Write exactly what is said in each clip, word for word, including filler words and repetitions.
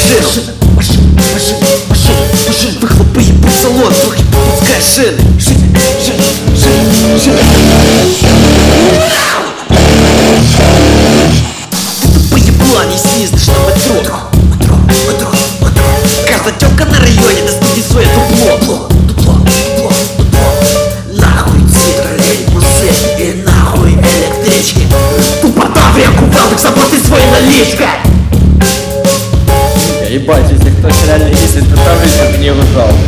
машину. Машину, машину, машину, машину. Вихлопи їбуть салон, трохи попускай шини. Шини, шини, шини, шини. Ты тупо еблан, не съездишь на метро. Метро, метро, метро. Каждая тёлка на районе доступит свое дупло. Дупло, дупло, дупло, дупло. Нахуй ці троллейбуси и нахуй электрички. Тупо Таврия кувалдик, заплати свои наличкой. Ебать, если кто-то реально ездит на Таврии, то мне его жалко.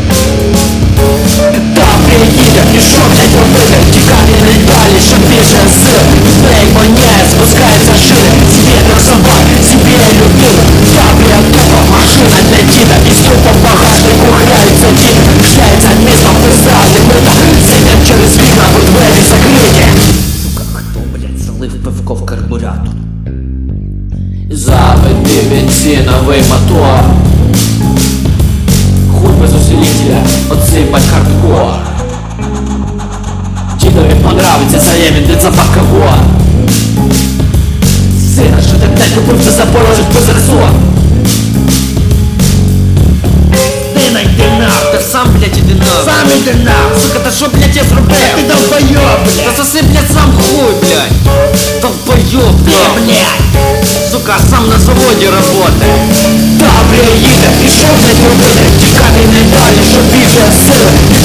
Таврия їде, пішов блядь, робити. Тікати не далі, що більше сил. Брейк воняє, спускається шини. Світ на собак, себе людина. Таврия тупо машина для діда. І ступа в багажнику грається дід. Шляється містом, висади мита. Сидять через вікна, бо двері закриті. Сука, хто, блядь, залив пивко в карбуратор? Заведи бензиновый мотор. Хуй без усилителя, отсыпать хардкор. Дидове понравится заемен запах кого. Сына, что ты, блядь, купился за положить без разор. Сына, йди нахуй. Та сам, блядь, іди нахуй. Сам іди нахуй. Сука, та що, блядь, я зробив? Та ти долбойоб, блядь. Та соси, блядь, сам хуй, блядь. Долбойоб, блядь. блядь. Сука, сам на заводі работає. Таврия їде, пішов блядь, робити. Тікати не далі, що більше сили.